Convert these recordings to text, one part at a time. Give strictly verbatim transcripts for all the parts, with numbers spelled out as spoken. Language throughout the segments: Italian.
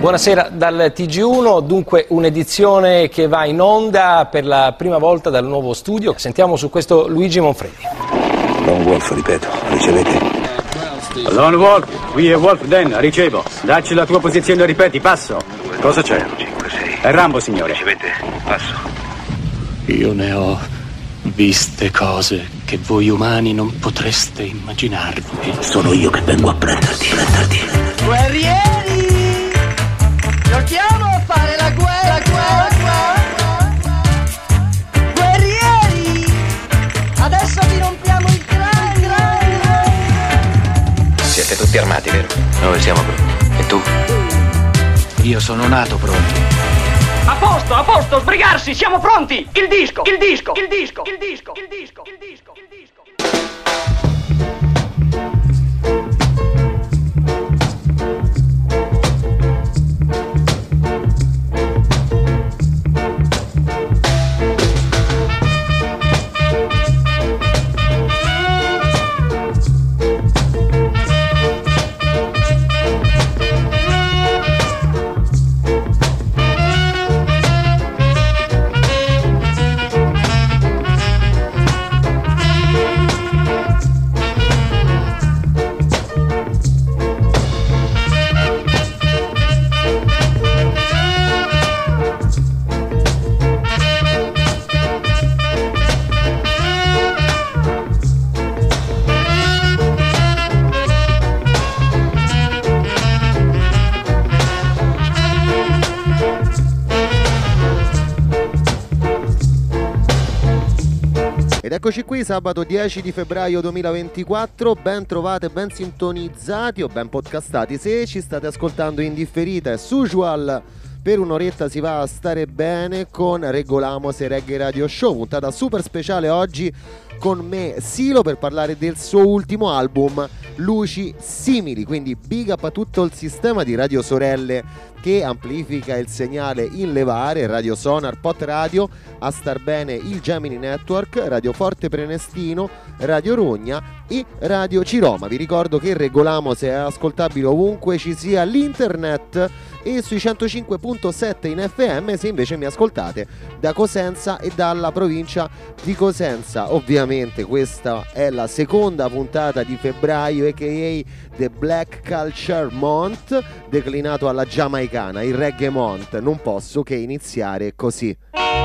Buonasera dal T G uno, dunque un'edizione che va in onda per la prima volta dal nuovo studio. Sentiamo su questo Luigi Monfredi. Lone Wolf, ripeto, ricevete? Lone Wolf, qui è Wolf Den, ricevo. Dacci la tua posizione e ripeti, passo. Cosa c'è? cinque sei. È Rambo, signore. Ricevete? Passo. Io ne ho viste cose che voi umani non potreste immaginarvi. Sono io che vengo a prenderti, prenderti. Guerrieri! Giochiamo a fare la guerra, guerra, guerra! Guerrieri! Adesso vi rompiamo il cranio! Siete tutti armati, vero? Noi siamo pronti. E tu? Io sono nato pronto. A posto, a posto, sbrigarsi, siamo pronti! Il disco, il disco, il disco, il disco, il disco, il disco, il disco. Eccoci qui, sabato dieci di febbraio duemilaventiquattro, ben trovate, ben sintonizzati o ben podcastati. Se ci state ascoltando in differita, as usual, per un'oretta si va a stare bene con Regolamos e Reggae Radio Show, puntata super speciale oggi con me Silo per parlare del suo ultimo album Luci Simili, quindi big up a tutto il sistema di radio sorelle che amplifica il segnale in levare, Radio Sonar, Pot Radio, a star bene il Gemini Network, Radio Forte Prenestino, Radio Rogna e Radio Ciroma. Vi ricordo che Regolamos è ascoltabile ovunque ci sia l'internet e sui centocinque virgola sette in F M se invece mi ascoltate da Cosenza e dalla provincia di Cosenza. Ovviamente questa è la seconda puntata di febbraio, a k a The Black Culture Month, declinato alla giamaicana, il Reggae Month. Non posso che iniziare così.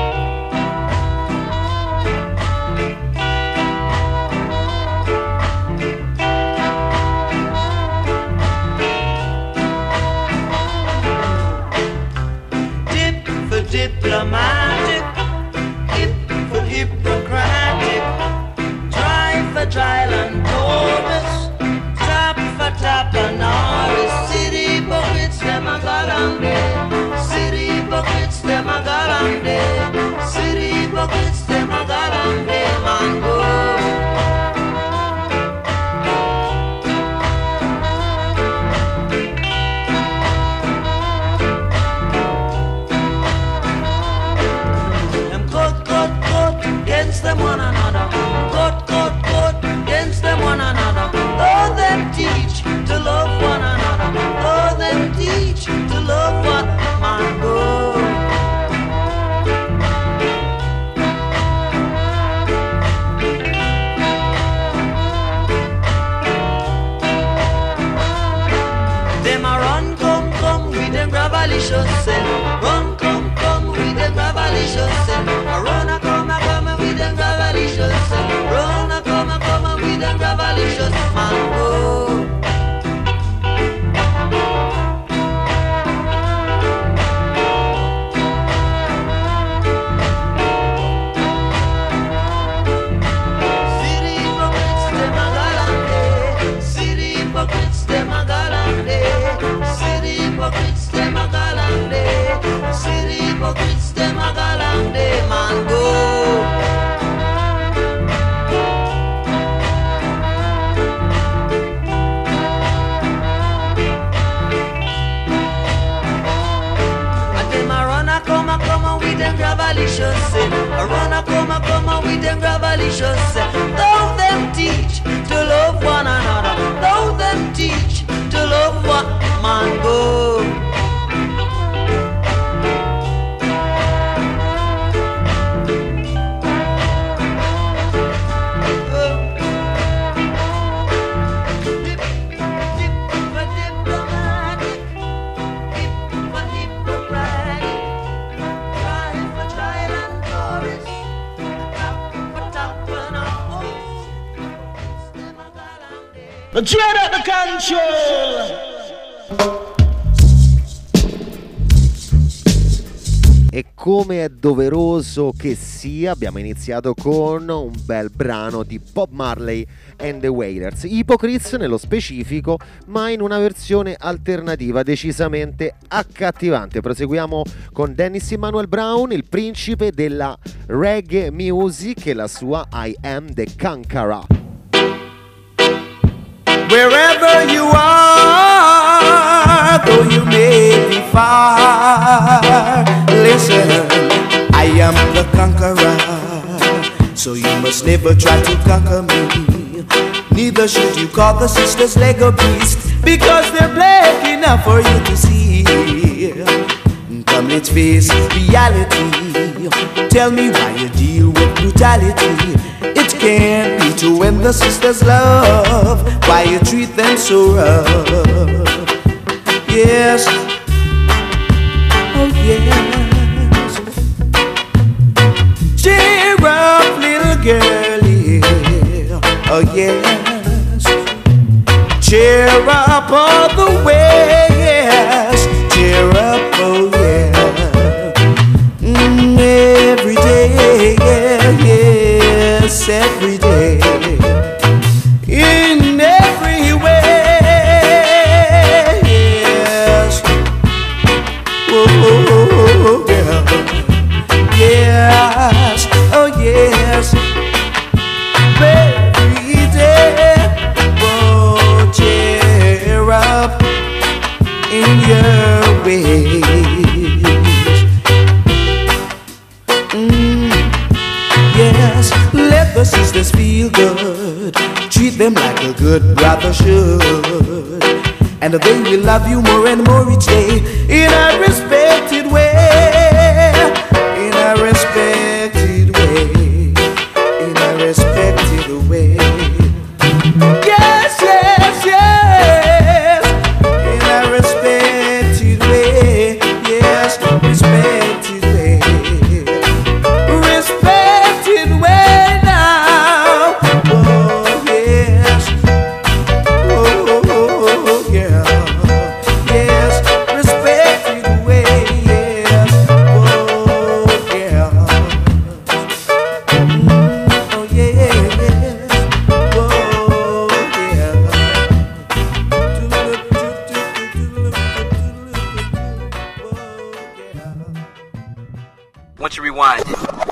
Diplomatic, hip for Hippocratic, try for trial and Taurus, tap for tap and Norris, city buckets them a galande, city buckets them a galande, city buckets them a galande, mango. Them one another, cut, cut, cut against them one another. Oh, them teach to love one another. Oh, them teach to love one man go. Them a run, come, come with them gravalicious self. Run, come, come with them gravalicious self. A run, a come, a come with them gravalicious self. Run, a come, a come with them gravalicious man go. City hypocrites, them a galante. City hypocrites, them a galante. City hypocrites, them a galante. City hypocrites, them a galante. Man go. Gravalicious, a runner come a come a with them gravalicious. Though them teach to love one another, though them teach to love one man go. The dread of the control. E come è doveroso che sia, abbiamo iniziato con un bel brano di Bob Marley and the Wailers, Hypocrites nello specifico, ma in una versione alternativa decisamente accattivante. Proseguiamo con Dennis Emmanuel Brown, il principe della reggae music, e la sua I Am the Conqueror. Wherever you are, though you may be far, listen, I am the conqueror, so you must never try to conquer me. Neither should you call the sisters Lego beast, because they're black enough for you to see. Come, let's face reality. Tell me why you deal with brutality. It can't be to win the sisters' love. Why you treat them so rough? Yes, oh yes. Cheer up, little girlie. Oh yes. Cheer up all the way. Yes, cheer up, oh yeah. Mm, every day, yeah, yes, every day. In every way, yes. Oh, oh, oh, oh, yeah. Yes, oh yes. Every day, oh, cheer up in your ways. Mm, yes, let the sisters feel good. Treat them like a good brother should, and they will love you more and more each day in a respected way. In a respected way. In a respected way. Yes, yes, yes. In a respected way. Yes, respected way. Respected way now. Oh, yes. Oh, oh, oh, oh, yeah. Yes, respected way. Yes. Oh, yeah. Mm, oh, yes. Oh, yeah. Once you rewind it.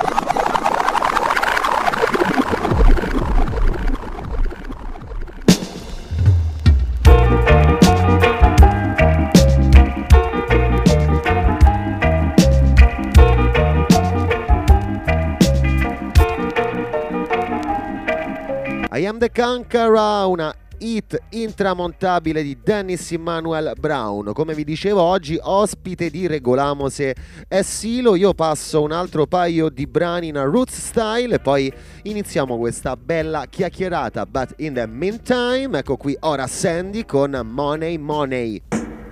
I Am the Conqueror, una hit intramontabile di Dennis Emmanuel Brown. Come vi dicevo, oggi ospite di Regolamose è Silo. Io passo un altro paio di brani in roots style e poi iniziamo questa bella chiacchierata. But in the meantime, ecco qui ora Sandy con Money Money.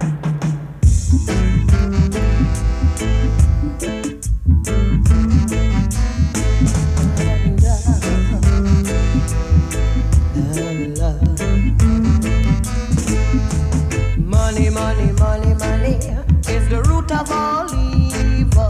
Money, money, money, money is the root of all evil.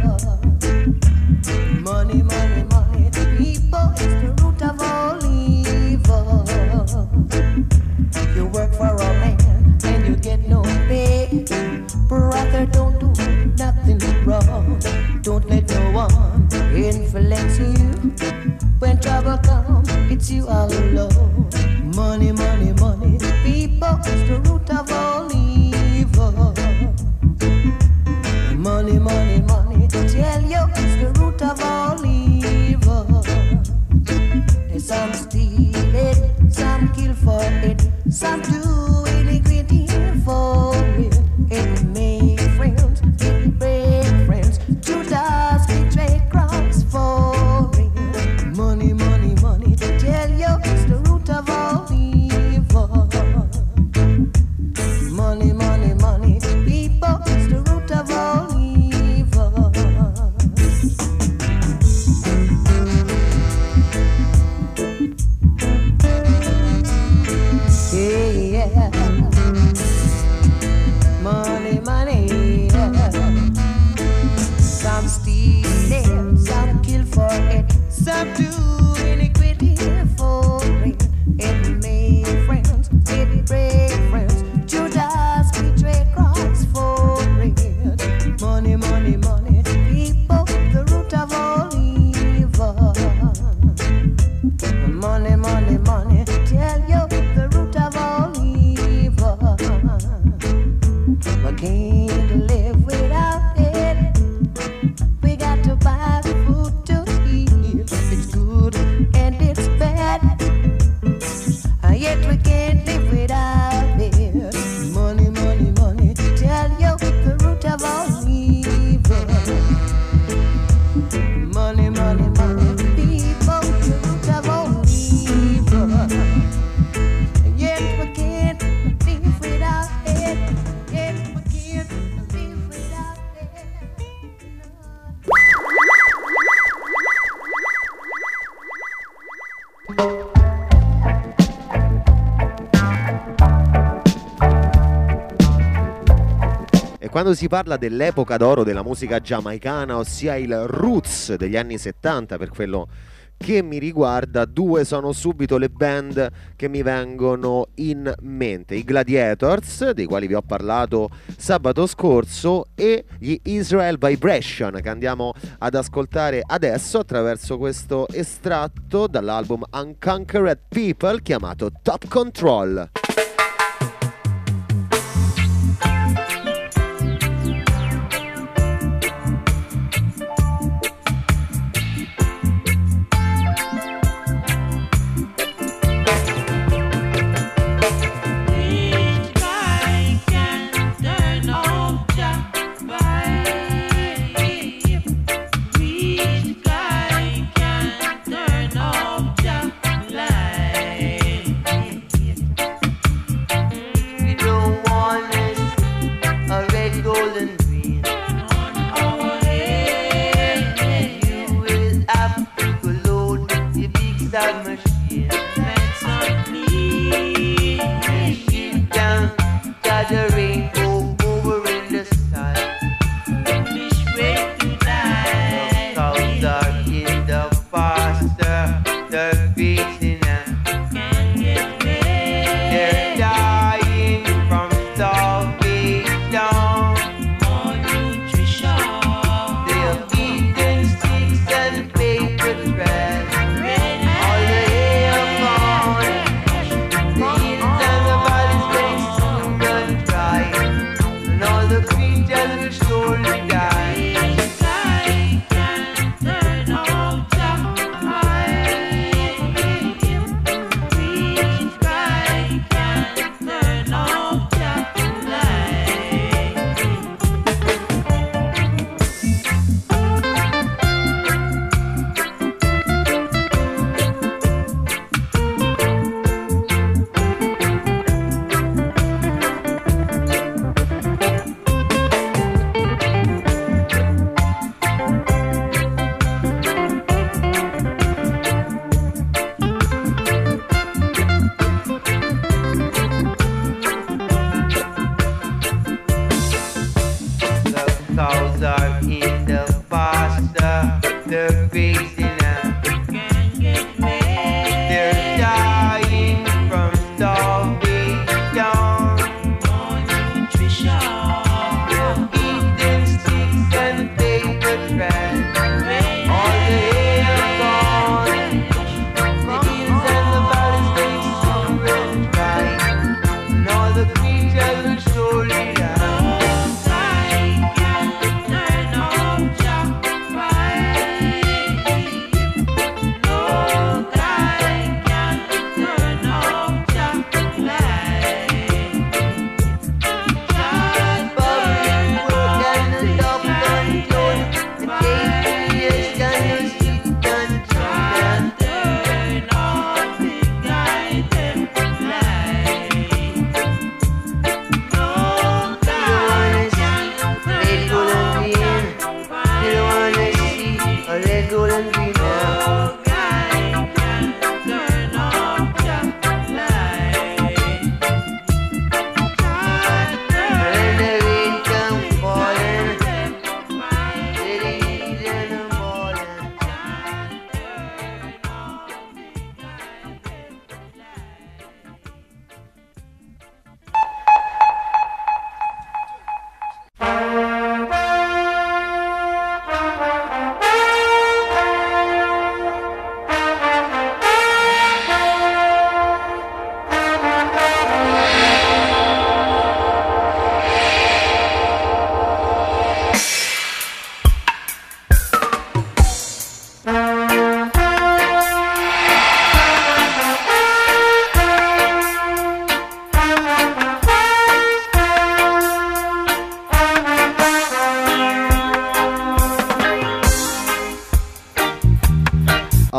Money, money, money, people is the root of all evil. You work for a man and you get no pay. Brother, don't do nothing wrong. Don't let no one influence you. When trouble comes, it's you all alone. Money, money, money, people is the root of all evil. Money, money, money, tell you it's the root of all evil. Some steal it, some kill for it, some do iniquity for it. It make friends, it break friends, Judas betray Christ for it. Money, money, money, tell you it's the root of all evil. Money, money, money, people is the root of all evil. up to iniquity for it. It made friends, it break friends. Judas betrayed Christ for it. Money, money, money, people, the root of all evil. Money, money, money, tell you the root of all evil. We can't live without it. We got to buy food to eat. It's good and it's bad, and yet we can't live without it. Money, money, money, tell you the root of all evil. Money, money, money, people, the root of all evil. And yet we can't live without it. Yet we can't live without it. E quando si parla dell'epoca d'oro della musica giamaicana, ossia il roots degli anni settanta, per quello che mi riguarda, due sono subito le band che mi vengono in mente: i Gladiators, dei quali vi ho parlato sabato scorso, e gli Israel Vibration, che andiamo ad ascoltare adesso attraverso questo estratto dall'album Unconquered People chiamato Top Control.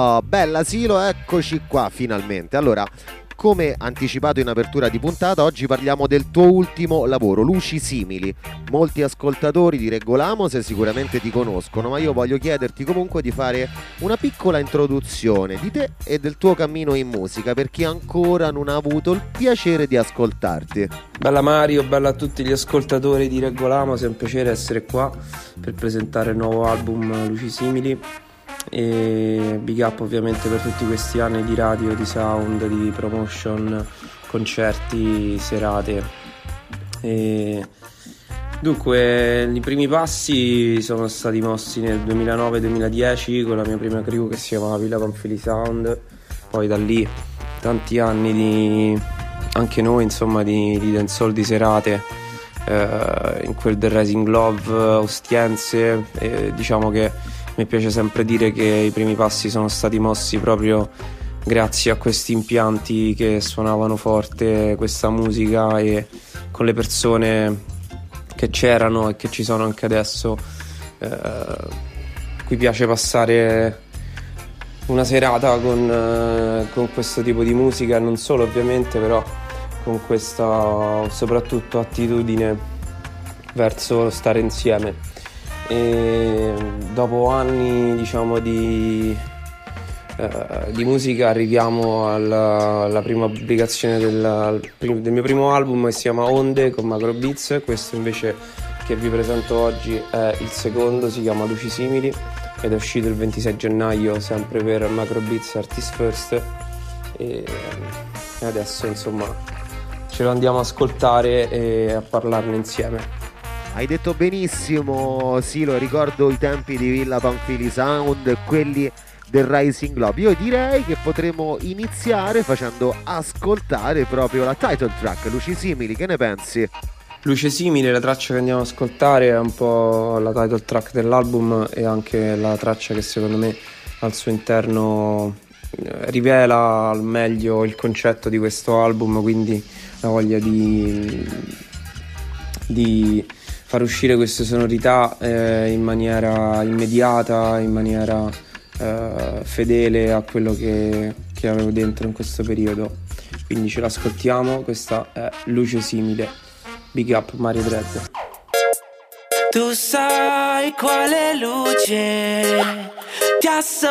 Oh, bella Silo, eccoci qua finalmente. Allora, come anticipato in apertura di puntata, oggi parliamo del tuo ultimo lavoro, Luci Simili. Molti ascoltatori di Reggolamos sicuramente ti conoscono, ma io voglio chiederti comunque di fare una piccola introduzione di te e del tuo cammino in musica, per chi ancora non ha avuto il piacere di ascoltarti. Bella Mario, bella a tutti gli ascoltatori di Reggolamos, è un piacere essere qua per presentare il nuovo album Luci Simili. E big up ovviamente per tutti questi anni di radio, di sound, di promotion, concerti, serate. E dunque i primi passi sono stati mossi nel duemilanove duemiladieci con la mia prima crew che si chiamava Villa Panfili Sound. Poi da lì tanti anni di anche noi insomma di, di dancehall, di serate eh, in quel del Rising Love, Ostiense, e diciamo che mi piace sempre dire che i primi passi sono stati mossi proprio grazie a questi impianti che suonavano forte questa musica, e con le persone che c'erano e che ci sono anche adesso, eh, cui piace passare una serata con, eh, con questo tipo di musica, e non solo ovviamente, però con questa soprattutto attitudine verso lo stare insieme. E dopo anni diciamo di, eh, di musica arriviamo alla, alla prima pubblicazione del, del mio primo album, che si chiama Onde con Macro Beats. Questo invece che vi presento oggi è il secondo, si chiama Luci Simili ed è uscito il ventisei gennaio sempre per Macro Beats Artist First, e adesso insomma ce lo andiamo ad ascoltare e a parlarne insieme. Hai detto benissimo Silo, ricordo i tempi di Villa Panfili Sound, quelli del Rising Love. Io direi che potremo iniziare facendo ascoltare proprio la title track, Luci Simili, che ne pensi? Luce Simile, la traccia che andiamo ad ascoltare, è un po' la title track dell'album e anche la traccia che secondo me al suo interno rivela al meglio il concetto di questo album, quindi la voglia di... di far uscire queste sonorità eh, in maniera immediata, in maniera eh, fedele a quello che, che avevo dentro in questo periodo. Quindi ce l'ascoltiamo, questa è Luce Simile. Big up Mario Dread. Tu sai quale luce ti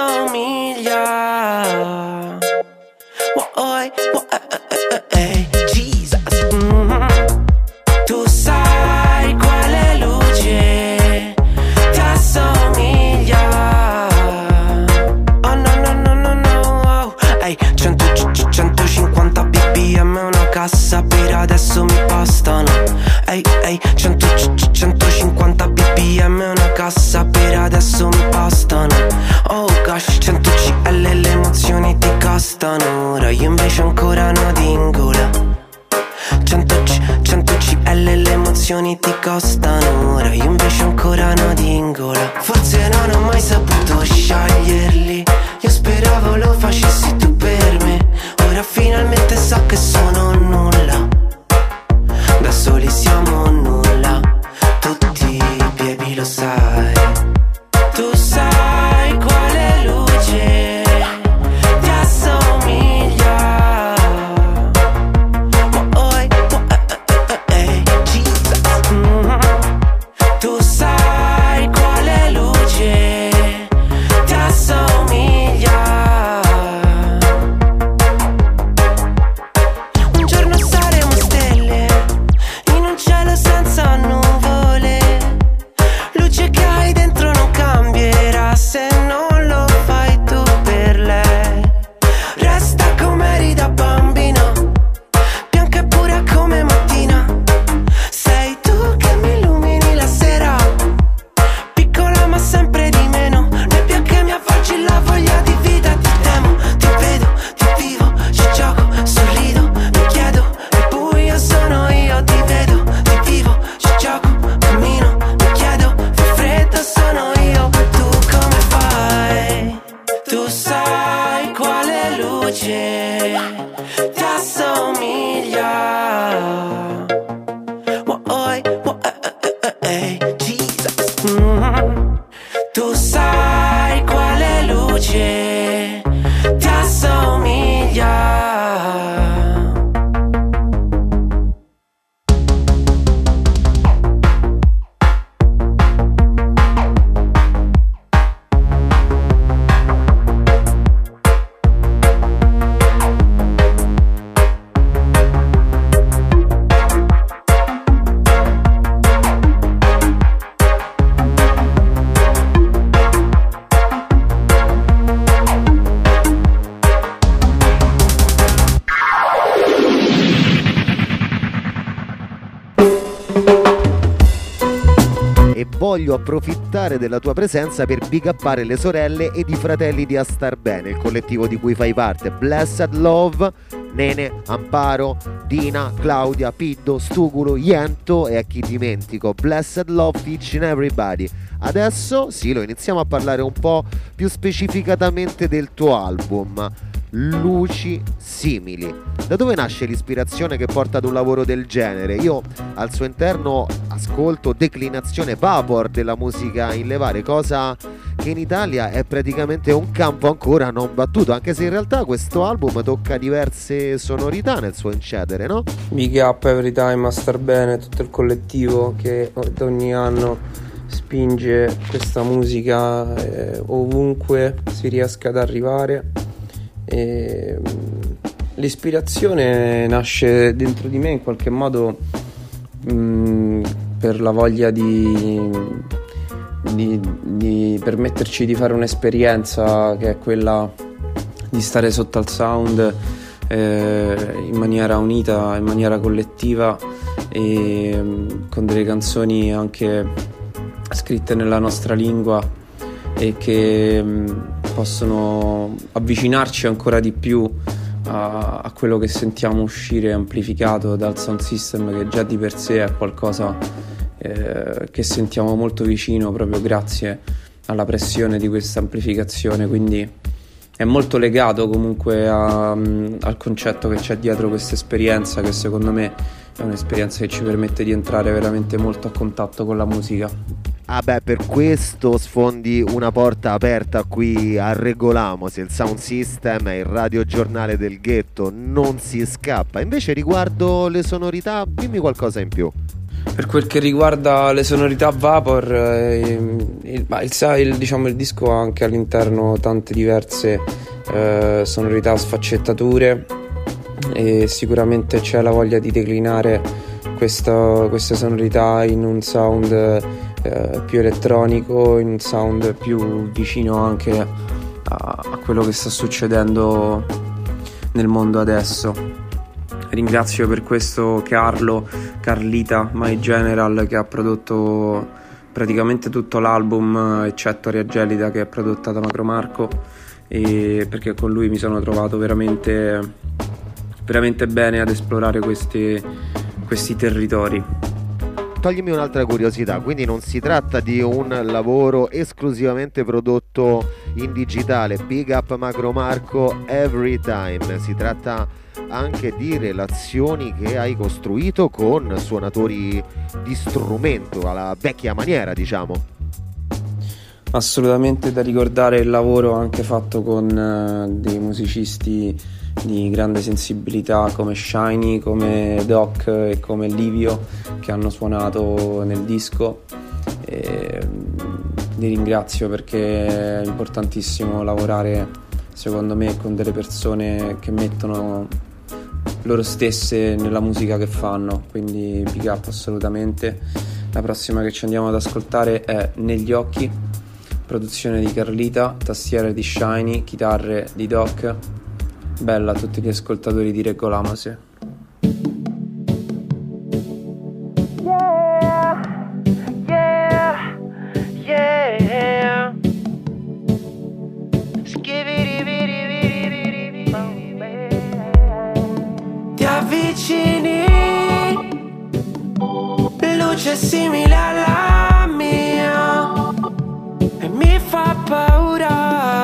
assomiglia. Oh, oh, oh, eh, eh, eh, Jesus. Mm-hmm. Tu sai quale luce ti assomiglia. Oh no no no no no. Ehi, cento, centocinquanta ppm è una cassa per adesso mi bastano. Ehi, ehi, cento, centocinquanta ppm è una cassa per adesso mi bastano. Oh gosh, cento centilitri le emozioni ti costano. Ora io invece ancora non dingola. cento centilitri le emozioni ti costano. Ora io invece ancora non dingola. Forse non ho mai saputo sceglierli. Io speravo lo facessi tu per me. Ora finalmente so che sono nulla. Da soli siamo nulla. Tutti i baby lo sai. Tu sai quale luce ti assomiglia. Oh, oh, eh, oh, eh, eh, Jesus. Mm-hmm. Tu sai quale luce ti assomiglia. Un giorno saremo stelle in un cielo senza nuvole. Luce che hai dentro non cambierà se non lo fai tu per lei. Resta come eri da bambino, bianca e pura come mattina. Sei tu che mi illumini la sera, piccola ma sempre di meno. Nebbia che mi avvolgi la voglia di vita. Ti temo, ti vedo, ti vivo, ci gioco, sorrido, mi chiedo, è buio sono io. Ti vedo, ti vivo, ci gioco, cammino, mi chiedo, fa freddo sono io. Tu come fai? Tu sai quale luce ti assomiglia. Oh, oh, eh, oh, eh, eh, eh, eh, Jesus. Mm-hmm. Tu sai quale luce voglio approfittare della tua presenza per big uppare le sorelle ed i fratelli di A Star Bene, il collettivo di cui fai parte. Blessed Love, Nene, Amparo, Dina, Claudia, Piddo, Stugulo, Iento e a chi dimentico. Blessed Love each and everybody. Adesso sì, lo iniziamo a parlare un po' più specificatamente del tuo album Luci Simili. Da dove nasce l'ispirazione che porta ad un lavoro del genere? Io al suo interno ascolto declinazione vapor della musica in levare, cosa che in Italia è praticamente un campo ancora non battuto, anche se in realtà questo album tocca diverse sonorità nel suo incedere, no? Big up every time a Star Bene, tutto il collettivo che ogni anno spinge questa musica eh, ovunque si riesca ad arrivare. E l'ispirazione nasce dentro di me in qualche modo mh, per la voglia di, di, di permetterci di fare un'esperienza che è quella di stare sotto al sound eh, in maniera unita, in maniera collettiva e mh, con delle canzoni anche scritte nella nostra lingua e che mh, possono avvicinarci ancora di più a, a quello che sentiamo uscire amplificato dal sound system, che già di per sé è qualcosa eh, che sentiamo molto vicino proprio grazie alla pressione di questa amplificazione, quindi è molto legato comunque a, al concetto che c'è dietro questa esperienza, che secondo me è un'esperienza che ci permette di entrare veramente molto a contatto con la musica. Ah beh, per questo sfondi una porta aperta qui a Regolamo, se il sound system è il radiogiornale del ghetto, non si scappa. Invece riguardo le sonorità, dimmi qualcosa in più. Per quel che riguarda le sonorità vapor, eh, il, il, il, diciamo, il disco ha anche all'interno tante diverse eh, sonorità, sfaccettature, e sicuramente c'è la voglia di declinare questa, queste sonorità in un sound eh, più elettronico, in un sound più vicino anche a, a quello che sta succedendo nel mondo adesso. Ringrazio per questo Carlo, Carlita, My General, che ha prodotto praticamente tutto l'album, eccetto Aria Gelida che è prodotta da Macro Marco, e perché con lui mi sono trovato veramente, veramente bene ad esplorare questi, questi territori. Toglimi un'altra curiosità, quindi non si tratta di un lavoro esclusivamente prodotto in digitale, Big Up Macro Marco every time, si tratta anche di relazioni che hai costruito con suonatori di strumento alla vecchia maniera, diciamo. Assolutamente da ricordare il lavoro anche fatto con uh, dei musicisti di grande sensibilità come Shiny, come Doc e come Livio, che hanno suonato nel disco, e li ringrazio perché è importantissimo lavorare, secondo me, con delle persone che mettono loro stesse nella musica che fanno, quindi big up assolutamente. La prossima che ci andiamo ad ascoltare è Negli Occhi, produzione di Carlita, tastiere di Shiny, chitarre di Doc. Bella a tutti gli ascoltatori di Regolamose. Yeah, yeah, yeah. Ti avvicini, luce simile alla mia e mi fa paura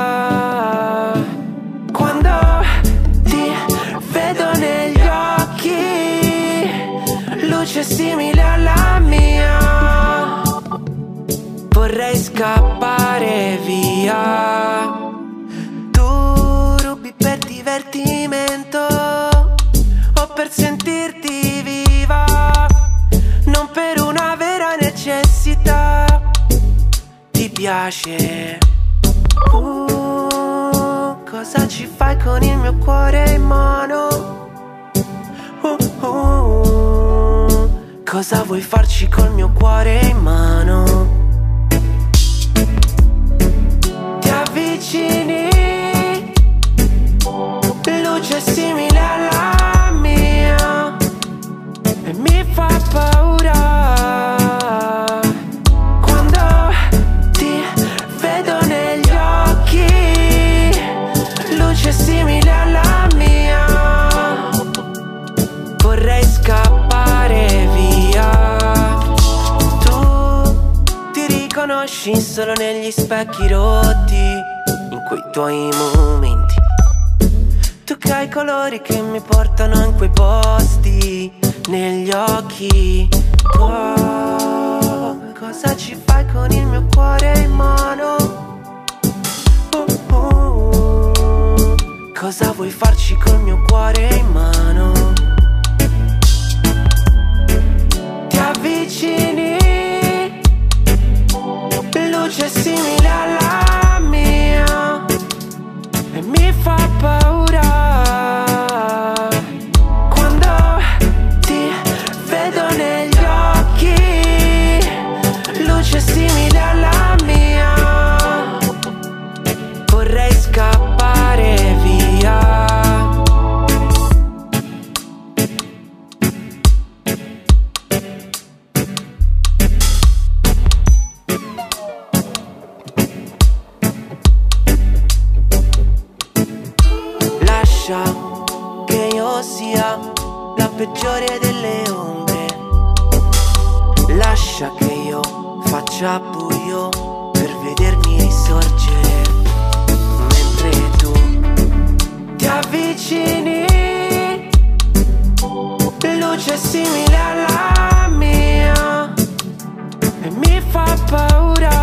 quando ti vedo negli occhi, luce simile alla mia, vorrei scappare via. Tu rubi per divertimento o per sentirti viva, non per una vera necessità. Ti piace? Uh, cosa ci fai con il mio cuore in mano? Uh, uh, cosa vuoi farci col mio cuore in mano? Ti avvicini, luce simile alla mia e mi fa paura quando riconosci solo negli specchi rotti, in quei tuoi momenti. Tu che hai colori che mi portano in quei posti, negli occhi. Oh, cosa ci fai con il mio cuore in mano? Oh, oh, cosa vuoi farci col mio cuore in mano? Ti avvicini, luce simile alla mia, e mi fa paura quando ti vedo negli occhi. Luce simile alla mia, vorrei scappare via. Che io sia la peggiore delle ombre, lascia che io faccia buio per vedermi risorgere, mentre tu ti avvicini, luce simile alla mia, e mi fa paura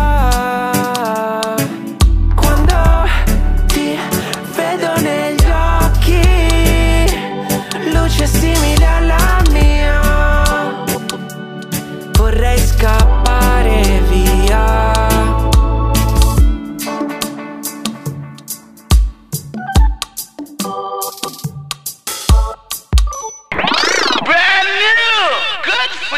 quando ti vedo negli luce simile alla mia, vorrei scappare via. Brand new, good for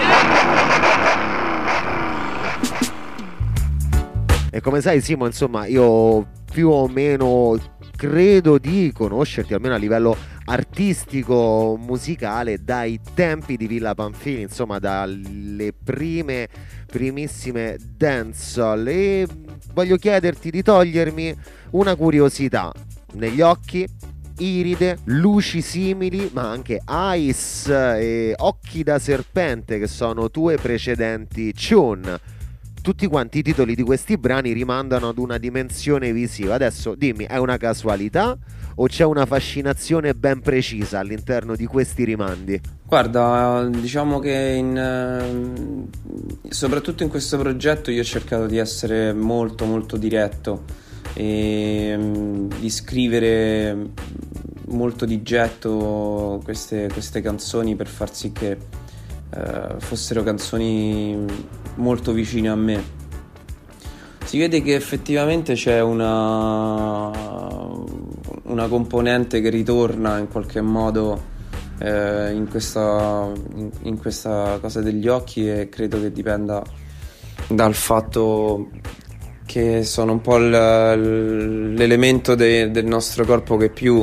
you. E come sai, Simo, insomma, io più o meno credo di conoscerti, almeno a livello artistico, musicale, dai tempi di Villa Pamphili, insomma dalle prime, primissime dancehall. E voglio chiederti di togliermi una curiosità: negli occhi, iride, luci simili, ma anche ice e occhi da serpente, che sono tue precedenti tune. Tutti quanti i titoli di questi brani rimandano ad una dimensione visiva. Adesso dimmi, è una casualità o c'è una fascinazione ben precisa all'interno di questi rimandi? Guarda, diciamo che in, soprattutto in questo progetto io ho cercato di essere molto molto diretto e di scrivere molto di getto queste, queste canzoni per far sì che Uh, fossero canzoni molto vicine a me. Si vede che effettivamente c'è una una componente che ritorna in qualche modo uh, in questa in, in questa cosa degli occhi, e credo che dipenda dal fatto che sono un po' l, l'elemento de, del nostro corpo che più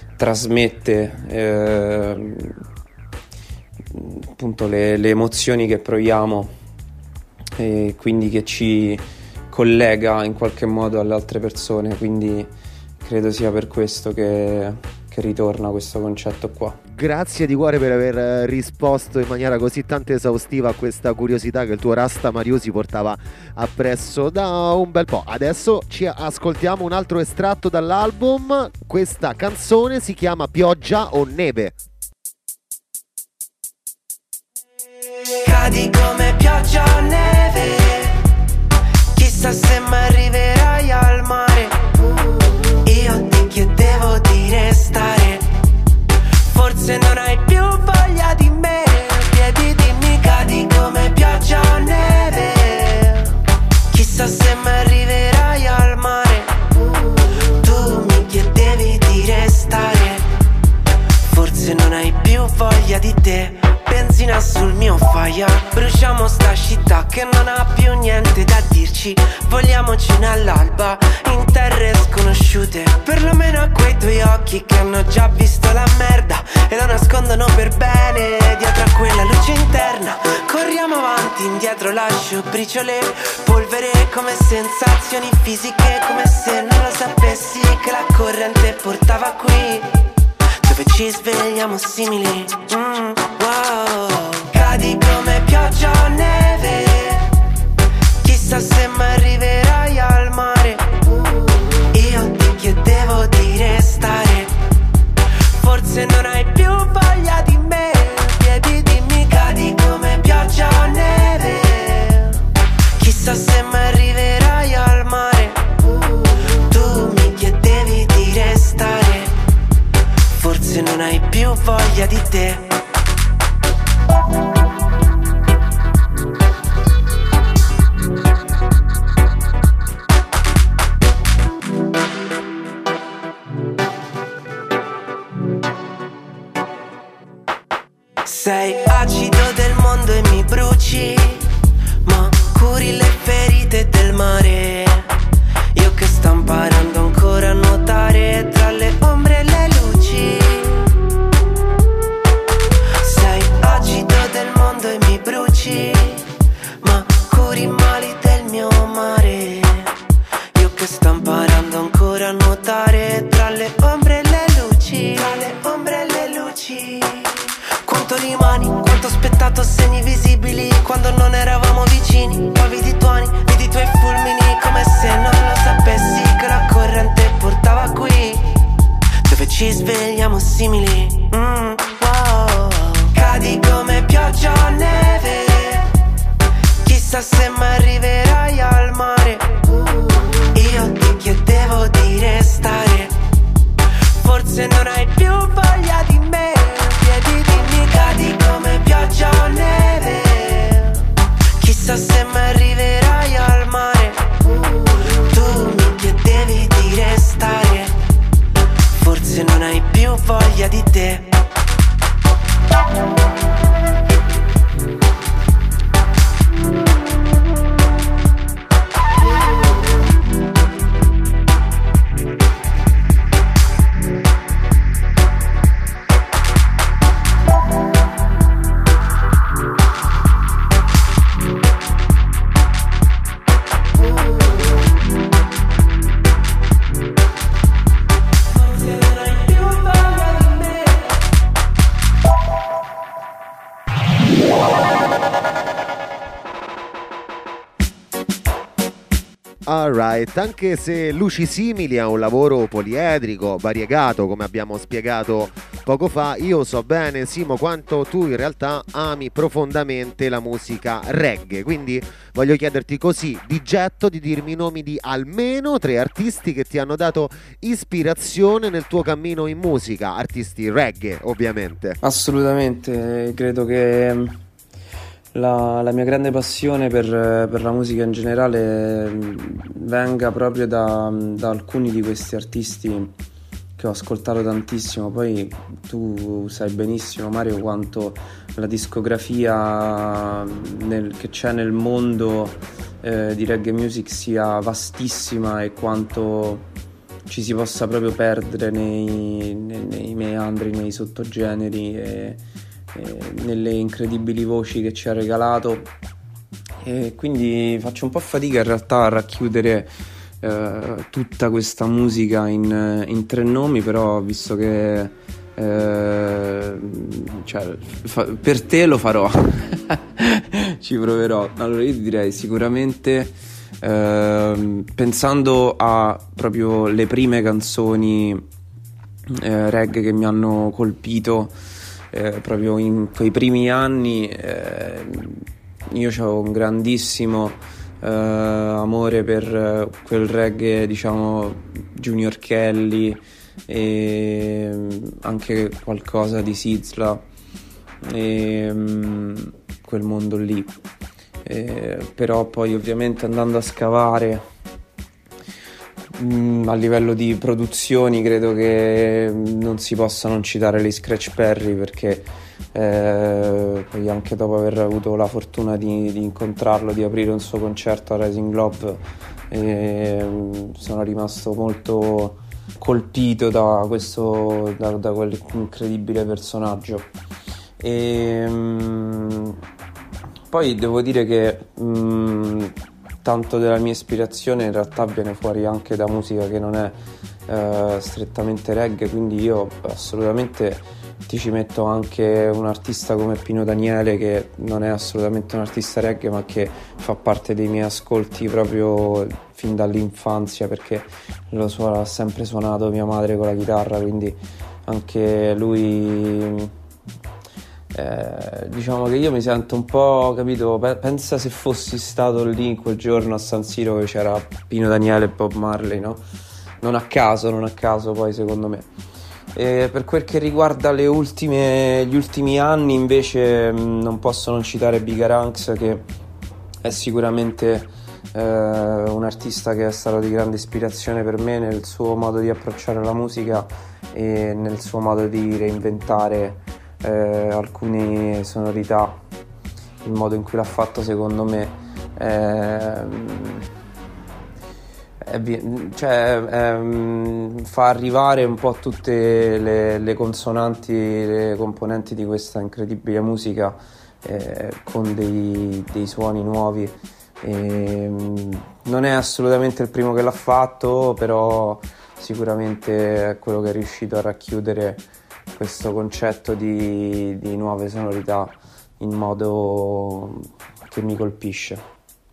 trasmette uh, appunto le, le emozioni che proviamo, e quindi che ci collega in qualche modo alle altre persone, quindi credo sia per questo che, che ritorna questo concetto qua. Grazie di cuore per aver risposto in maniera così tanto esaustiva a questa curiosità che il tuo Rasta Mariusi portava appresso da un bel po'. Adesso ci ascoltiamo un altro estratto dall'album. Questa canzone si chiama Pioggia o Neve. Cadi come pioggia o neve, chissà se mai arriverai al mare. Io ti chiedevo di restare, forse non hai più voglia di me. Chiedi dimmi, cadi come pioggia o neve, chissà se mai arriverai al mare. Tu mi chiedevi di restare, forse non hai più voglia di te. Benzina sul mio fire, bruciamo sta città che non ha più niente da dirci. Vogliamocene all'alba, in terre sconosciute, perlomeno a quei tuoi occhi che hanno già visto la merda e la nascondono per bene dietro a quella luce interna. Corriamo avanti, indietro lascio briciole, polvere come sensazioni fisiche, come se non lo sapessi che la corrente portava qui, dove ci svegliamo simili. mm, wow. Cadi come pioggia o neve, chissà Chissà se mai arriverai al mare. Io ti chiedevo di restare. Forse non hai più voglia di me. Baby, dimmi, cadi come pioggia o neve. Chissà se mai arriverai al mare. Tu mi chiedevi di restare. Forse non hai più voglia di te. Sei acido del mondo e mi bruci, ma curi le ferite del mare. Io che sto imparando ancora a nuotare tra le ombre e le luci. Sei acido del mondo e mi bruci, ma curi i mali del mio mare. Io che sto imparando ancora a nuotare tra le ombre e le luci. Tra le ombre e le luci. Quanto rimani, quanto ho aspettato segni visibili quando non eravamo vicini. Poi vedi i tuoni, vedi i tuoi fulmini, come se non lo sapessi che la corrente portava qui, dove ci svegliamo simili. mm, wow. Cadi come pioggia o neve. Chissà se mai arriverai al mare. Io ti chiedevo di restare. Forse non hai più voglia di me. Piedi, dimmi, cadi come pioggia o neve. Chissà se mai arriverai al mare. Tu mi chiedevi di restare. Forse non hai più voglia di te. Alright, anche se Luci Simili ha un lavoro poliedrico, variegato, come abbiamo spiegato poco fa, io so bene, Simo, quanto tu in realtà ami profondamente la musica reggae, quindi voglio chiederti così, di getto, di dirmi i nomi di almeno tre artisti che ti hanno dato ispirazione nel tuo cammino in musica, artisti reggae ovviamente. Assolutamente, credo che La, la mia grande passione per, per la musica in generale venga proprio da, da alcuni di questi artisti che ho ascoltato tantissimo. Poi tu sai benissimo, Mario, quanto la discografia nel, che c'è nel mondo eh, di reggae music sia vastissima e quanto ci si possa proprio perdere nei, nei, nei meandri, nei sottogeneri e nelle incredibili voci che ci ha regalato, e quindi faccio un po' fatica in realtà a racchiudere eh, tutta questa musica in, in tre nomi, però visto che eh, cioè, fa, per te lo farò. Ci proverò. Allora io ti direi sicuramente eh, pensando a proprio le prime canzoni eh, reggae che mi hanno colpito Eh, proprio in quei primi anni, eh, io avevo un grandissimo eh, amore per eh, quel reggae, diciamo, Junior Kelly e anche qualcosa di Sizzla e um, quel mondo lì, eh, però poi ovviamente andando a scavare a livello di produzioni credo che non si possa non citare gli Scratch Perry, perché eh, poi anche dopo aver avuto la fortuna di, di incontrarlo, di aprire un suo concerto a Rising Globe, eh, sono rimasto molto colpito da questo da, da quel incredibile personaggio. E mh, poi devo dire che mh, tanto della mia ispirazione in realtà viene fuori anche da musica che non è eh, strettamente reggae, quindi io assolutamente ti ci metto anche un artista come Pino Daniele, che non è assolutamente un artista reggae ma che fa parte dei miei ascolti proprio fin dall'infanzia, perché lo suona, ha sempre suonato mia madre con la chitarra, quindi anche lui, eh, diciamo che io mi sento un po', capito, pensa se fossi stato lì in quel giorno a San Siro che c'era Pino Daniele e Bob Marley, no? Non a caso, non a caso poi secondo me. E per quel che riguarda le ultime, gli ultimi anni invece mh, non posso non citare Bigga Ranks, che è sicuramente eh, un artista che è stato di grande ispirazione per me nel suo modo di approcciare la musica e nel suo modo di reinventare eh, alcune sonorità. Il modo in cui l'ha fatto secondo me eh, È, cioè, ehm, fa arrivare un po' tutte le, le consonanti, le componenti di questa incredibile musica eh, con dei, dei suoni nuovi. E, non è assolutamente il primo che l'ha fatto, però sicuramente è quello che è riuscito a racchiudere questo concetto di, di nuove sonorità in modo che mi colpisce.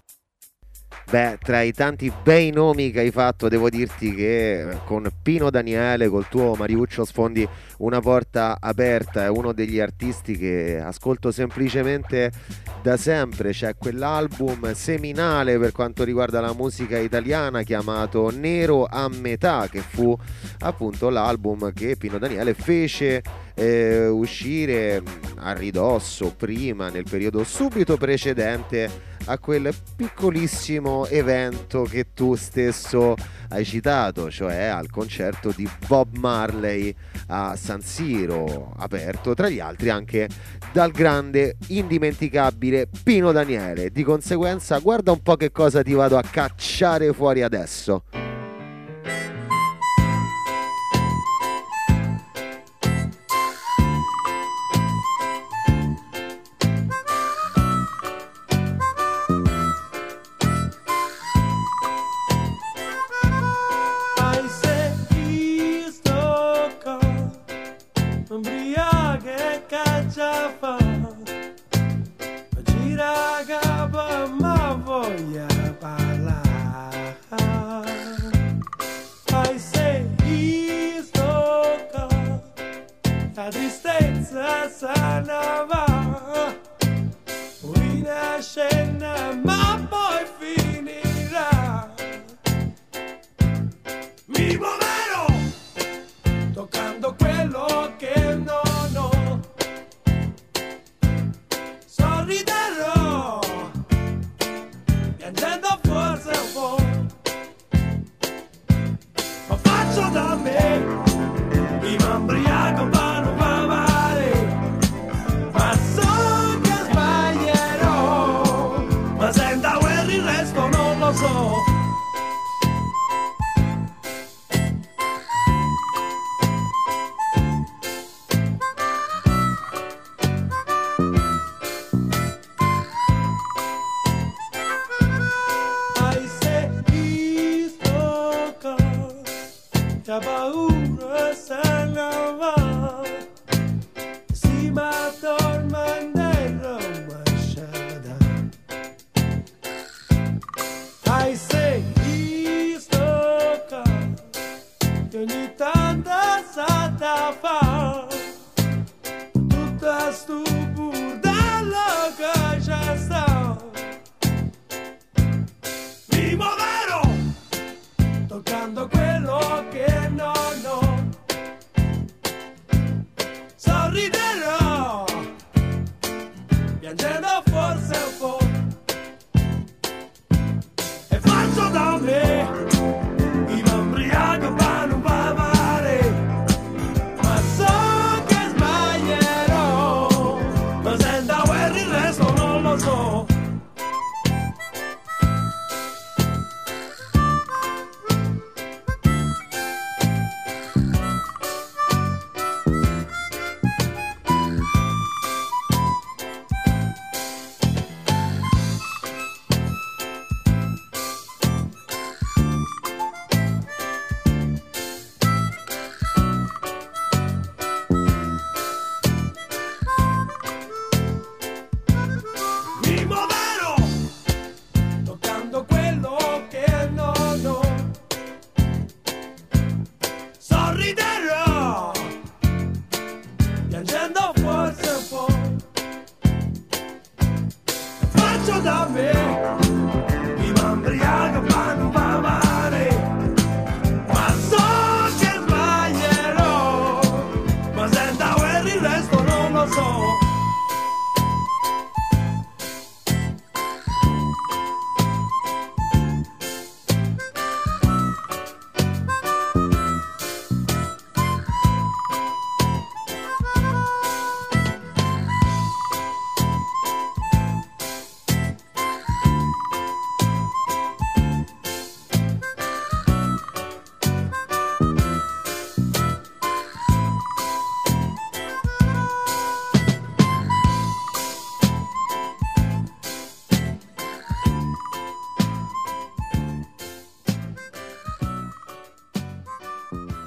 Beh, tra i tanti bei nomi che hai fatto, devo dirti che con Pino Daniele, col tuo Mariuccio, sfondi una porta aperta. È uno degli artisti che ascolto semplicemente da sempre. C'è quell'album seminale per quanto riguarda la musica italiana chiamato Nero a metà, che fu appunto l'album che Pino Daniele fece eh, uscire a ridosso, prima, nel periodo subito precedente a quel piccolissimo evento che tu stesso hai citato, cioè al concerto di Bob Marley a San Siro, aperto tra gli altri anche dal grande, indimenticabile Pino Daniele. Di conseguenza guarda un po' che cosa ti vado a cacciare fuori adesso.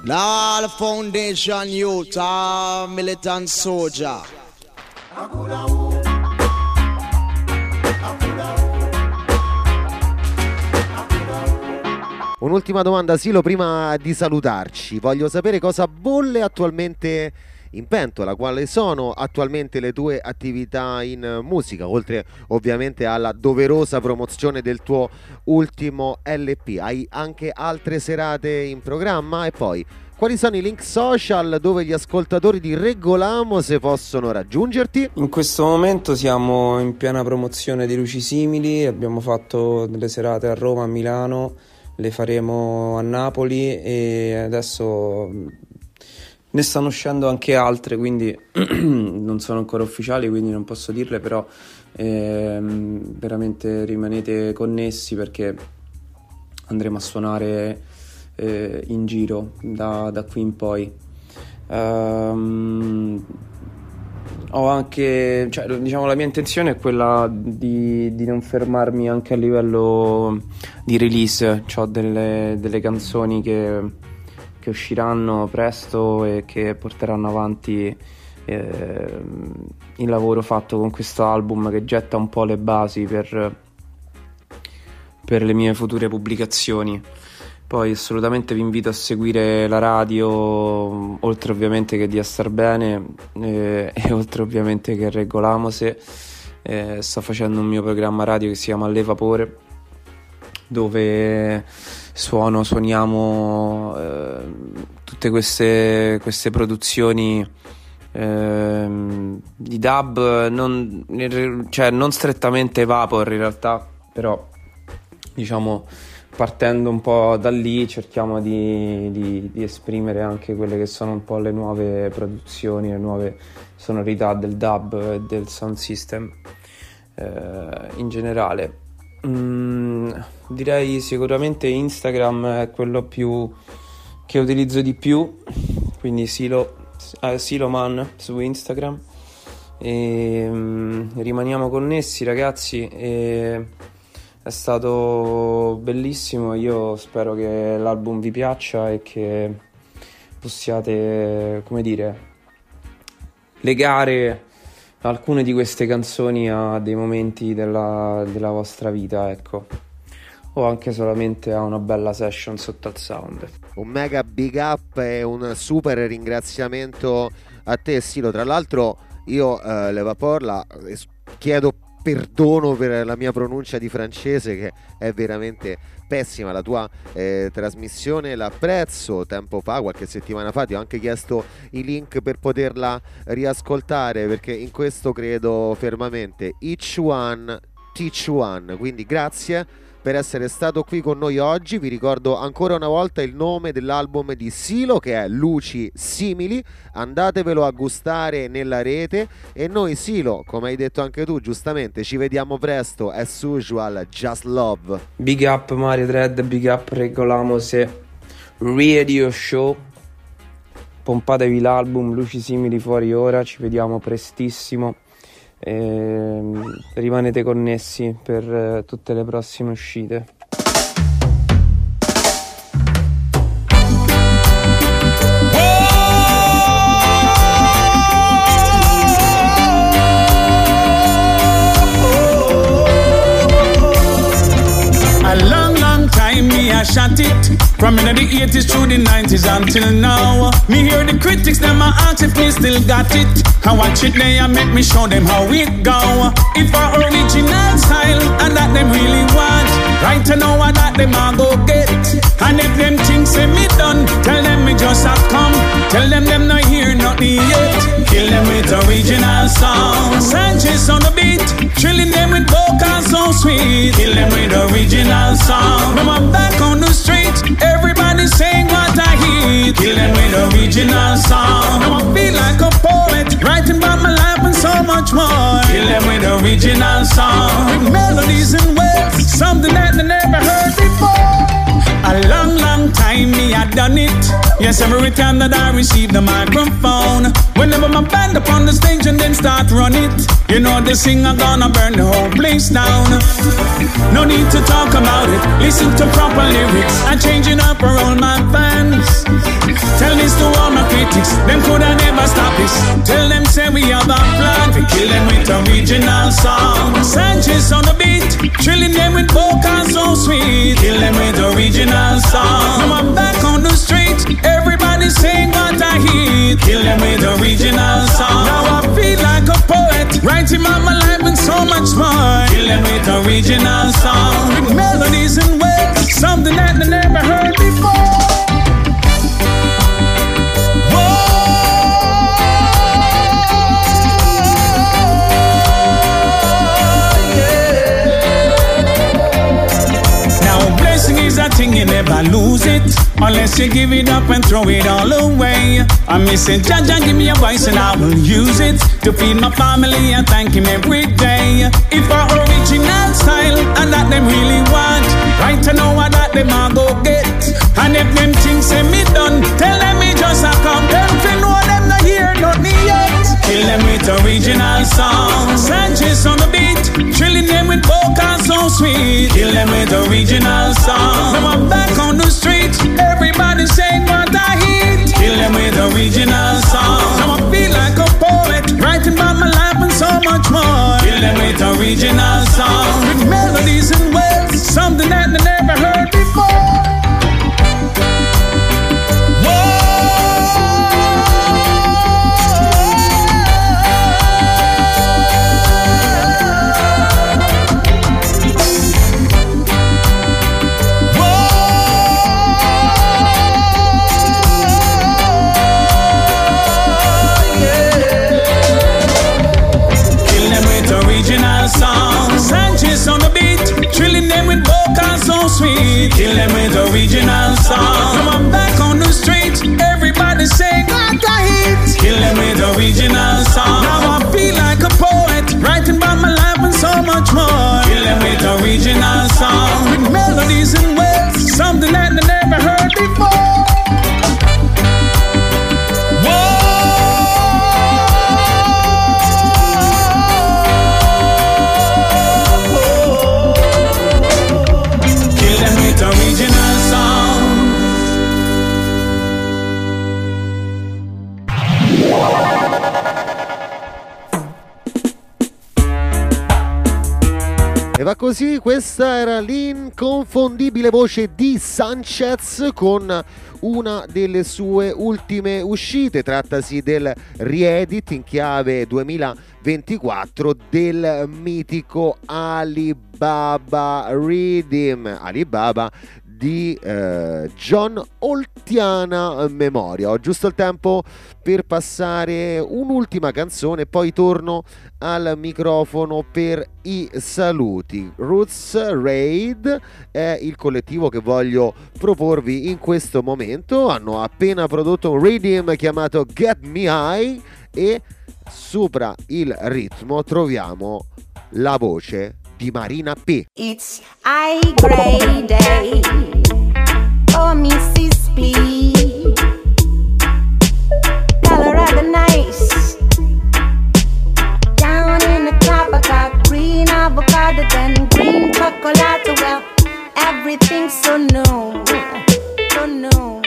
Now the foundation youth are militant soldier. Un'ultima domanda, Silo, prima di salutarci. Voglio sapere cosa bolle attualmente in pentola, quali sono attualmente le tue attività in musica, oltre ovviamente alla doverosa promozione del tuo ultimo L P. Hai anche altre serate in programma? E poi, quali sono i link social dove gli ascoltatori di Reggolamo se possono raggiungerti? In questo momento siamo in piena promozione di Luci Simili, abbiamo fatto delle serate a Roma, a Milano, le faremo a Napoli e adesso ne stanno uscendo anche altre, quindi non sono ancora ufficiali, quindi non posso dirle, però ehm, veramente rimanete connessi perché andremo a suonare eh, in giro da, da qui in poi. Um, ho anche, cioè, diciamo, la mia intenzione è quella di, di non fermarmi anche a livello di release. Ho delle, delle canzoni che, che usciranno presto e che porteranno avanti eh, il lavoro fatto con questo album, che getta un po' le basi per, per le mie future pubblicazioni. Poi assolutamente vi invito a seguire la radio, oltre ovviamente che di A Star Bene eh, e oltre ovviamente che Reggolamose. Eh, sto facendo un mio programma radio che si chiama Le Vapore, dove suono, suoniamo eh, tutte queste, queste produzioni eh, di dub, non, cioè non strettamente vapor in realtà, però diciamo partendo un po' da lì cerchiamo di, di, di esprimere anche quelle che sono un po' le nuove produzioni, le nuove sonorità del dub e del sound system eh, in generale. Mm, direi sicuramente Instagram è quello più che utilizzo di più, quindi Silo, eh, Siloman su Instagram. E, mm, rimaniamo connessi, ragazzi, e è stato bellissimo. Io spero che l'album vi piaccia e che possiate, come dire, legare alcune di queste canzoni a dei momenti della, della vostra vita, ecco, o anche solamente a una bella session sotto al sound. Un mega big up e un super ringraziamento a te, Silo. Tra l'altro io eh, Le Vapor la chiedo perdono per la mia pronuncia di francese, che è veramente pessima. La tua eh, trasmissione l'apprezzo. Tempo fa, qualche settimana fa, ti ho anche chiesto i link per poterla riascoltare, perché in questo credo fermamente. Each one, teach one. Quindi grazie per essere stato qui con noi oggi. Vi ricordo ancora una volta il nome dell'album di Silo, che è Luci Simili. Andatevelo a gustare nella rete. E noi, Silo, come hai detto anche tu giustamente, ci vediamo presto as usual. Just love. Big up Mario Dread, big up Reggolamose Radio Show. Pompatevi l'album Luci Simili fuori ora. Ci vediamo prestissimo. E rimanete connessi per eh, tutte le prossime uscite. A long, long time me I shot it, from in the eighties through the nineties until now. Me hear the critics, them a ask if me still got it. I watch it they and make me show them how it go. If a original style and that them really want, right to know what that them a go get. And if them things say me done, tell them me just a come. Tell them them not hear nothing yet. Kill them with original sound. Sanchez on the beat, trilling them with vocals so sweet. Kill them with original sound. Now I'm back on the street, everybody saying what I hear. Kill them with original sound. Now I feel like a poet, writing about my life and so much more. Kill them with original sound. With melodies and words, something that they never heard before. A long, long time me I done it. Yes, every time that I receive the microphone, whenever my band up on the stage and then start run it, you know the singer gonna burn the whole place down. No need to talk about it, listen to proper lyrics. I'm changing up for all my fans. Tell Sanchez on the beat, trilling them with vocals so sweet. Kill them with original song. Now I'm back on the street, everybody sing what I hear. Kill them with original song. Now I feel like a poet, writing my life and so much more. Kill them with original song. With melodies and words, something that they never heard before. Is a thing you never lose it unless you give it up and throw it all away. I miss it, Jaja, give me a voice and I will use it to feed my family and thank him every day. If our original style and that them really want, right to know what that them a go get. And if them things say me done, tell them me just a come. Them fi know them not hear nothing yet. Kill them with original songs. Sanchez on the beat, trilling them with vocals so sweet. Kill them with original songs. Now I'm back on the street, everybody saying what I hit. Kill them with original songs. Now I feel like a poet, writing about my life and so much more. Kill them with original songs. With melodies and words, something that they never heard before. Sanchez on the beat, trilling them with vocals so sweet. Kill them with original song. Now I'm back on the street, everybody say what I hit. Kill them with original song. Now I feel like a poet, writing about my life and so much more. Kill them with original song. With melodies and words, something that they never heard before. E va così, questa era l'inconfondibile voce di Sanchez con una delle sue ultime uscite. Trattasi del riedit in chiave duemilaventiquattro del mitico Alibaba Rhythm, Alibaba di eh, John Oltiana Memoria. Ho giusto il tempo per passare un'ultima canzone, poi torno al microfono per i saluti. Roots Raid è il collettivo che voglio proporvi in questo momento. Hanno appena prodotto un rhythm chiamato Get Me High e sopra il ritmo troviamo la voce di Marina P. It's I grade day. Oh, Missus Please. Colorado nice. Down in the top, I got green avocado, then green chocolate. Well, everything's so new, so new.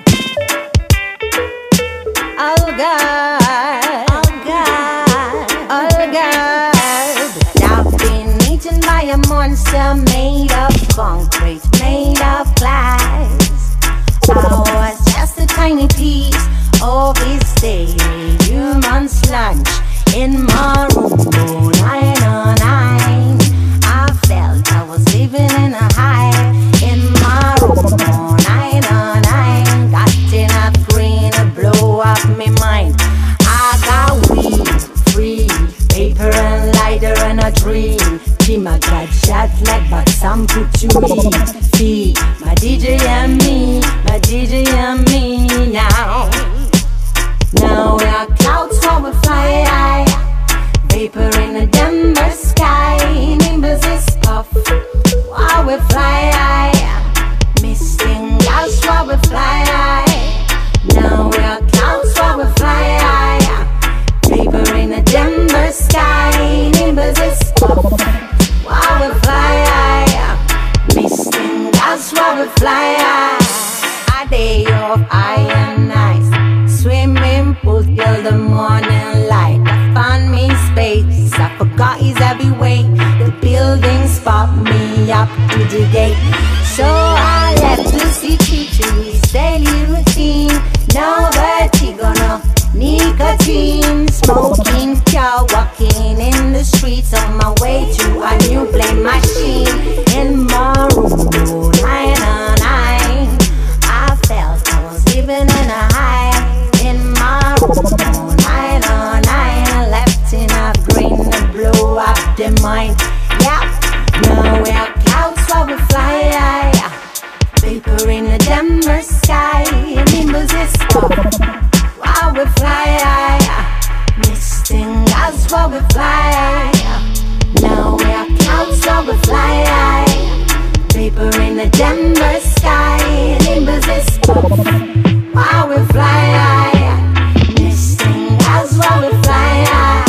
Oh God, oh God, oh God. I've been eaten by a monster made of concrete, made of glass. I was just a tiny piece of his daily human's lunch in my room. Oh, nine oh nine, I felt I was living in a high in my room. Oh, nine oh nine, got enough green to blow up my mind. I got weed, free, paper and lighter and a dream. Team I got shot like back some put to me. Feed my D J and me, my D J and me now. Now we are clouds while we fly high. Vapor in the Denver sky. Nimbus is puff while we fly high. Misting gas while we fly high. Now we are clouds while we fly high. Vapor in the Denver sky. Nimbus is puff while we fly high. Misting gas while we fly high. A day of iron ice. Swimming pool till the morning light. I found me space. I forgot his heavy weight. The bill through the gate. So I left to see Chichi's daily routine. No vertigo, no nicotine. Smoking pure, walking in the streets on my way to a new play machine. In my room, nine oh nine, I felt I was living in a high. In my room, nine oh nine, left in a green to blow up the mind. Yeah, now we're clouds while we fly. Paper in the Denver sky, nimbus is up while we fly. Misting us while we fly. Now we're clouds while we fly. Paper in the Denver sky, nimbus is up while we fly. Misting us while we fly.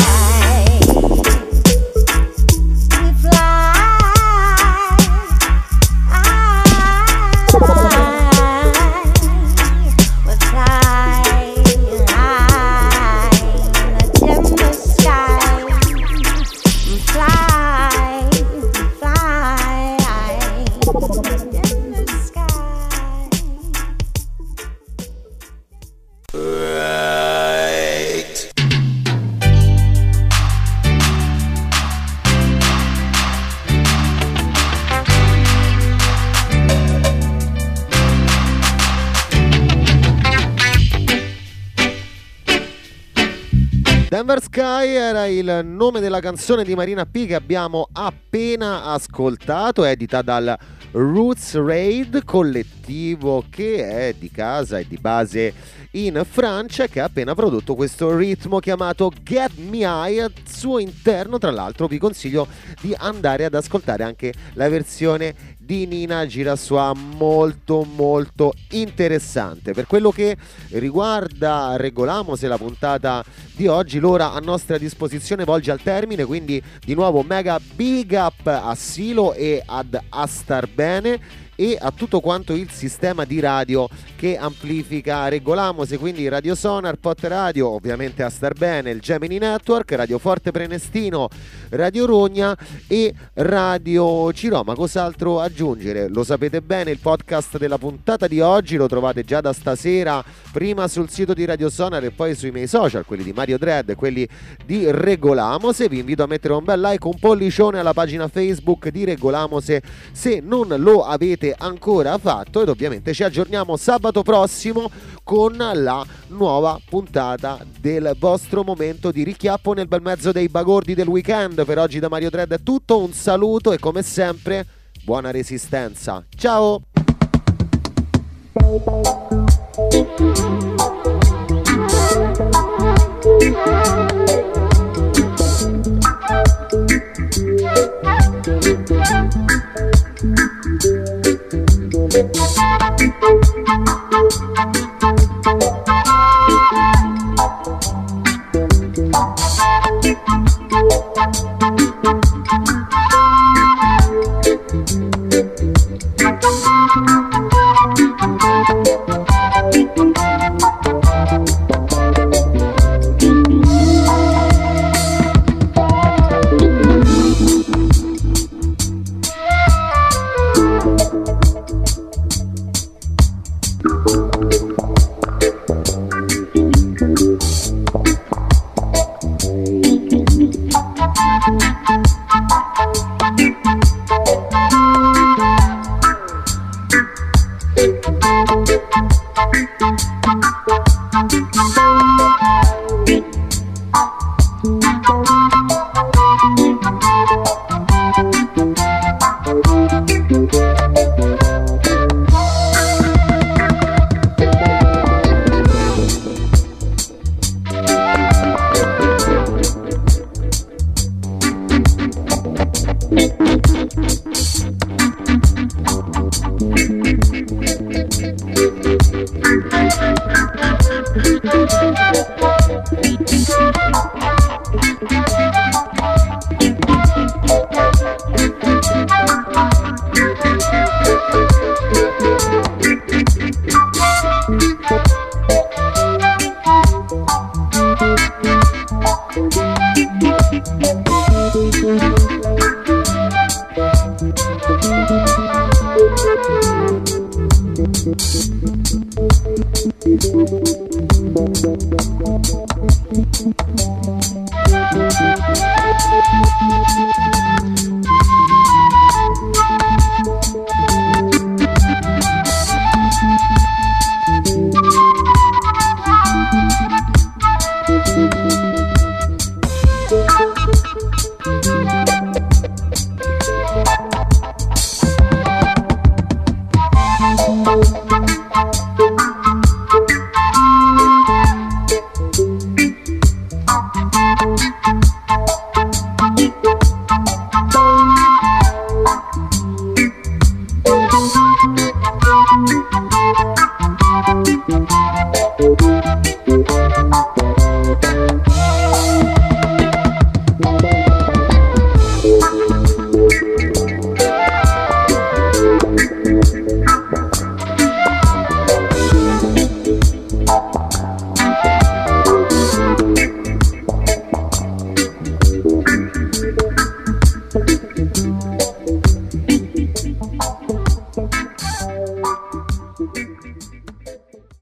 Denver Sky era il nome della canzone di Marina P che abbiamo appena ascoltato, edita dal Roots Raid, collettivo che è di casa e di base in Francia, che ha appena prodotto questo ritmo chiamato Get Me High. Al suo interno, tra l'altro, vi consiglio di andare ad ascoltare anche la versione di Nina Girassois, molto molto interessante. Per quello che riguarda Regolamos e la puntata di oggi, l'ora a nostra disposizione volge al termine, quindi di nuovo mega big up a Silo e ad Astarbene e a tutto quanto il sistema di radio che amplifica Regolamos, e quindi Radio Sonar, Pot Radio, ovviamente Astarbene, il Gemini Network, Radio Forte Prenestino, Radio Rogna e Radio Ciroma. Cos'altro aggiungere? Lo sapete bene, il podcast della puntata di oggi lo trovate già da stasera, prima sul sito di Radio Sonar e poi sui miei social, quelli di Mario Dread e quelli di Regolamos. E vi invito a mettere un bel like, un pollicione alla pagina Facebook di Regolamos se non lo avete ancora fatto, ed ovviamente ci aggiorniamo sabato prossimo con la nuova puntata del vostro momento di richiappo nel bel mezzo dei bagordi del weekend. Per oggi da Mario Dread è tutto, un saluto e come sempre buona resistenza, ciao. Thank you. Thank